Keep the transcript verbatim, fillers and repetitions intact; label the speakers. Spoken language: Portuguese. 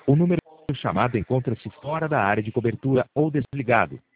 Speaker 1: O número chamado encontra-se fora da área de cobertura ou desligado.